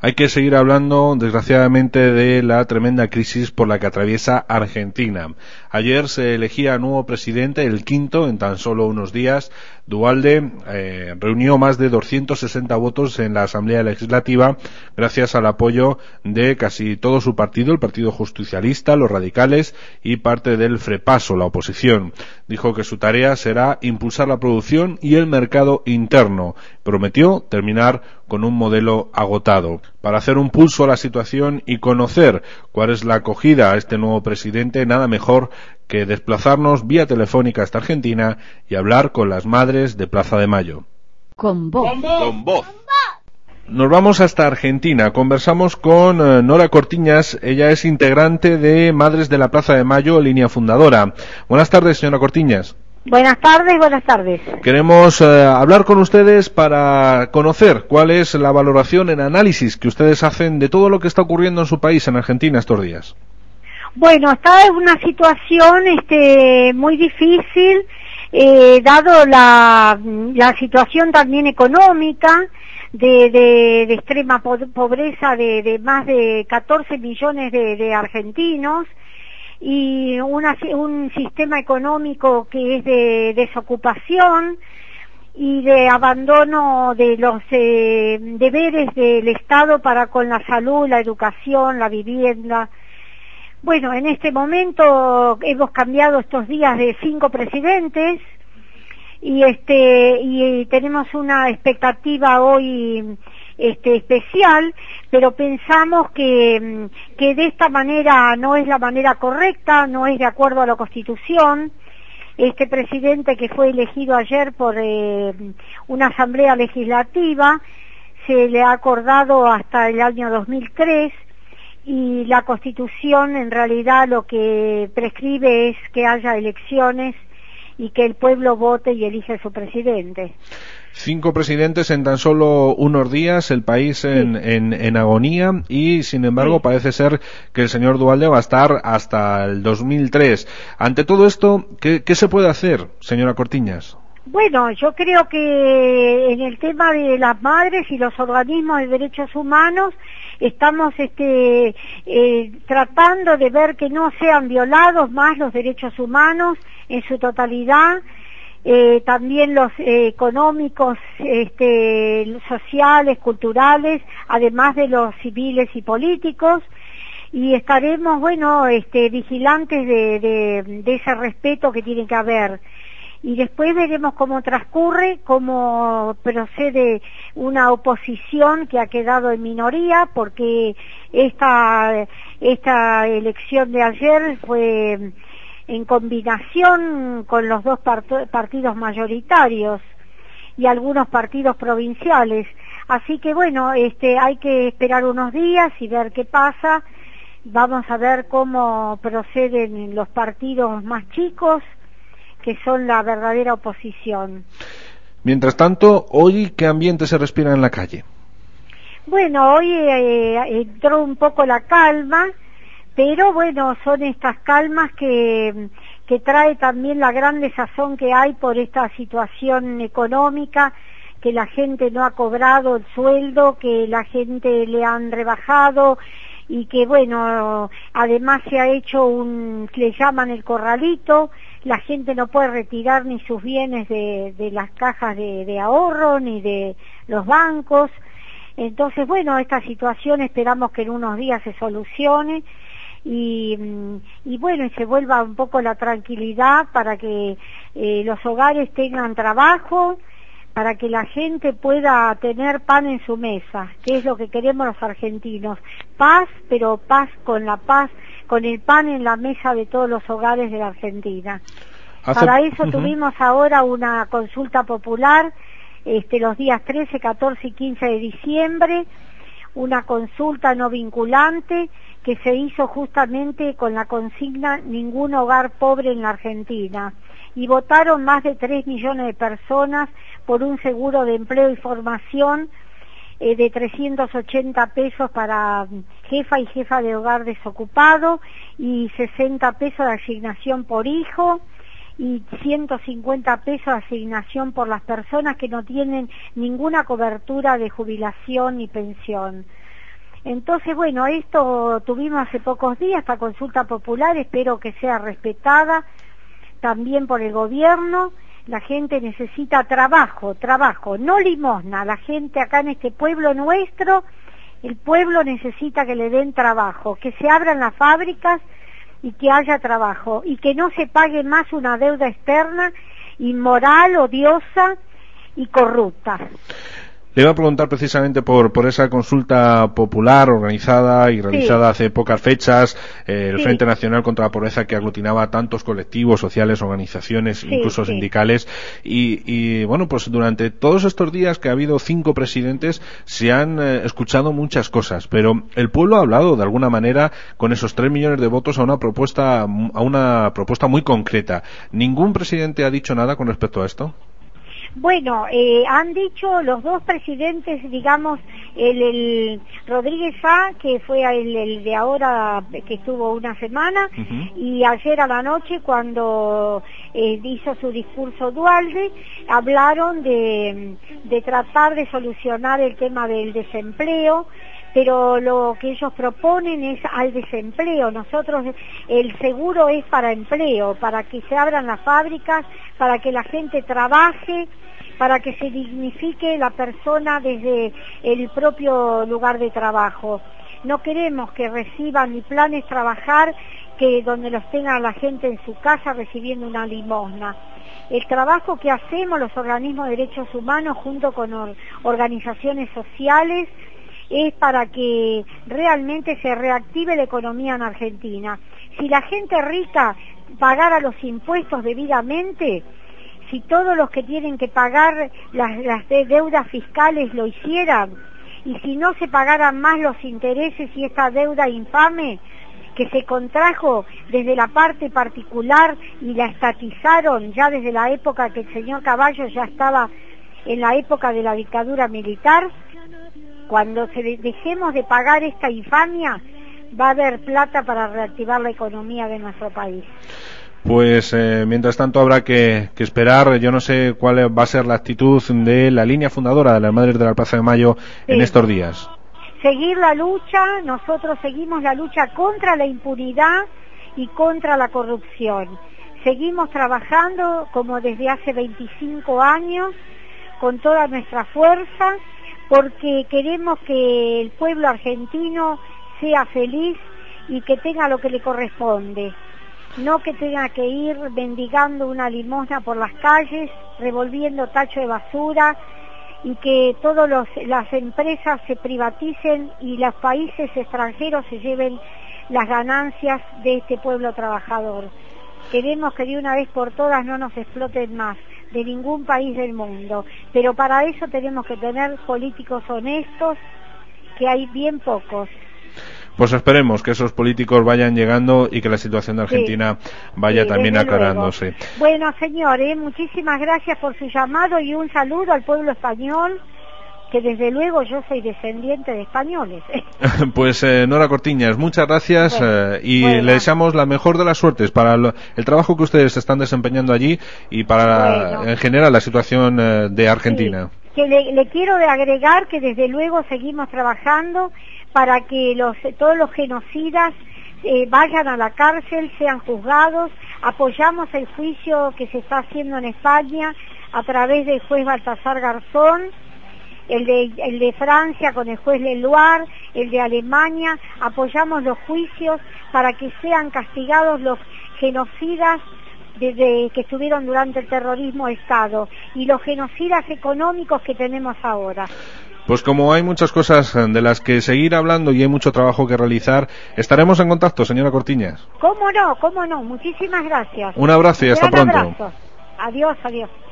Hay que seguir hablando, desgraciadamente, de la tremenda crisis por la que atraviesa Argentina. Ayer se elegía nuevo presidente, el quinto en tan solo unos días. Duhalde reunió más de 260 votos en la Asamblea Legislativa gracias al apoyo de casi todo su partido, el Partido Justicialista, los radicales y parte del Frepaso, la oposición. Dijo que su tarea será impulsar la producción y el mercado interno. Prometió terminar con un modelo agotado. Para hacer un pulso a la situación y conocer cuál es la acogida a este nuevo presidente, nada mejor que desplazarnos vía telefónica hasta Argentina y hablar con las madres de Plaza de Mayo. Con voz. Con voz. Nos vamos hasta Argentina. Conversamos con Nora Cortiñas. Ella es integrante de Madres de la Plaza de Mayo, línea fundadora. Buenas tardes, señora Cortiñas. Buenas tardes, buenas tardes. Queremos hablar con ustedes para conocer cuál es la valoración, el análisis que ustedes hacen de todo lo que está ocurriendo en su país, en Argentina, estos días. Bueno, está en una situación muy difícil, dado la situación también económica, de extrema pobreza de más de 14 millones de argentinos, y un sistema económico que es de desocupación y de abandono de los deberes del Estado para con la salud, la educación, la vivienda. Bueno, en este momento hemos cambiado estos días de 5 presidentes y tenemos una expectativa hoy especial, pero pensamos que de esta manera no es la manera correcta, no es de acuerdo a la Constitución. Este presidente que fue elegido ayer por una asamblea legislativa se le ha acordado hasta el año 2003 y la Constitución en realidad lo que prescribe es que haya elecciones y que el pueblo vote y elige a su presidente. 5 presidentes en tan solo unos días, el país en agonía y, sin embargo, parece ser que el señor Duhalde va a estar hasta el 2003. Ante todo esto, ¿qué se puede hacer, señora Cortiñas? Bueno, yo creo que en el tema de las madres y los organismos de derechos humanos estamos tratando de ver que no sean violados más los derechos humanos en su totalidad. También los económicos, sociales, culturales, además de los civiles y políticos, y estaremos, vigilantes de ese respeto que tiene que haber. Y después veremos cómo transcurre, cómo procede una oposición que ha quedado en minoría, porque esta elección de ayer fue en combinación con los dos partidos mayoritarios y algunos partidos provinciales. Así que hay que esperar unos días y ver qué pasa. Vamos a ver cómo proceden los partidos más chicos, que son la verdadera oposición. Mientras tanto, hoy, ¿qué ambiente se respira en la calle? Bueno, hoy entró un poco la calma, pero son estas calmas que trae también la gran desazón que hay por esta situación económica, que la gente no ha cobrado el sueldo, que la gente le han rebajado y que además se ha hecho le llaman el corralito, la gente no puede retirar ni sus bienes de las cajas de ahorro ni de los bancos. Entonces esta situación esperamos que en unos días se solucione y se vuelva un poco la tranquilidad para que los hogares tengan trabajo, para que la gente pueda tener pan en su mesa, que es lo que queremos los argentinos. Paz, pero paz, con el pan en la mesa de todos los hogares de la Argentina. Para eso tuvimos ahora una consulta popular los días 13, 14 y 15 de diciembre, una consulta no vinculante que se hizo justamente con la consigna ningún hogar pobre en la Argentina, y votaron más de 3 millones de personas por un seguro de empleo y formación de 380 pesos para jefa y jefa de hogar desocupado y 60 pesos de asignación por hijo y 150 pesos de asignación por las personas que no tienen ninguna cobertura de jubilación ni pensión. Entonces, bueno, esto tuvimos hace pocos días, esta consulta popular, espero que sea respetada también por el gobierno. La gente necesita trabajo, no limosna. La gente acá en este pueblo nuestro, el pueblo necesita que le den trabajo, que se abran las fábricas y que haya trabajo, y que no se pague más una deuda externa, inmoral, odiosa y corrupta. Le iba a preguntar precisamente por esa consulta popular organizada y realizada hace pocas fechas, el Frente Nacional contra la Pobreza, que aglutinaba a tantos colectivos sociales, organizaciones, incluso sindicales, y bueno, pues durante todos estos días que ha habido 5 presidentes se han escuchado muchas cosas, pero el pueblo ha hablado de alguna manera con esos 3 millones de votos a una propuesta muy concreta. ¿Ningún presidente ha dicho nada con respecto a esto? Bueno, han dicho los 2 presidentes, digamos, el Rodríguez A, que fue el de ahora, que estuvo una semana, y ayer a la noche, cuando hizo su discurso Duhalde, hablaron de tratar de solucionar el tema del desempleo, pero lo que ellos proponen es al desempleo. Nosotros, el seguro es para empleo, para que se abran las fábricas, para que la gente trabaje, para que se dignifique la persona desde el propio lugar de trabajo. No queremos que reciban ni planes trabajar, que donde los tenga la gente en su casa recibiendo una limosna. El trabajo que hacemos los organismos de derechos humanos junto con organizaciones sociales es para que realmente se reactive la economía en Argentina. Si la gente rica pagara los impuestos debidamente, si todos los que tienen que pagar las deudas fiscales lo hicieran, y si no se pagaran más los intereses y esta deuda infame que se contrajo desde la parte particular y la estatizaron ya desde la época que el señor Caballo ya estaba en la época de la dictadura militar, cuando dejemos de pagar esta infamia, va a haber plata para reactivar la economía de nuestro país. Pues mientras tanto habrá que esperar. Yo no sé cuál va a ser la actitud de la línea fundadora de las Madres de la Plaza de Mayo en estos días. Seguir la lucha, nosotros seguimos la lucha contra la impunidad y contra la corrupción. Seguimos trabajando como desde hace 25 años, con toda nuestra fuerza, porque queremos que el pueblo argentino sea feliz y que tenga lo que le corresponde. No que tenga que ir mendigando una limosna por las calles, revolviendo tacho de basura, y que todas las empresas se privaticen y los países extranjeros se lleven las ganancias de este pueblo trabajador. Queremos que de una vez por todas no nos exploten más de ningún país del mundo, pero para eso tenemos que tener políticos honestos, que hay bien pocos. Pues esperemos que esos políticos vayan llegando y que la situación de Argentina vaya también aclarándose. Bueno, señor, muchísimas gracias por su llamado y un saludo al pueblo español, que desde luego yo soy descendiente de españoles. Pues Nora Cortiñas, muchas gracias le deseamos la mejor de las suertes para el trabajo que ustedes están desempeñando allí y para en general la situación de Argentina. Sí, que le quiero agregar que desde luego seguimos trabajando para que todos los genocidas vayan a la cárcel, sean juzgados. Apoyamos el juicio que se está haciendo en España a través del juez Baltasar Garzón, el de Francia con el juez Leloir, el de Alemania. Apoyamos los juicios para que sean castigados los genocidas que estuvieron durante el terrorismo de Estado y los genocidas económicos que tenemos ahora. Pues como hay muchas cosas de las que seguir hablando y hay mucho trabajo que realizar, estaremos en contacto, señora Cortiñas. Cómo no, muchísimas gracias. Un abrazo y hasta pronto. Abrazo. Adiós.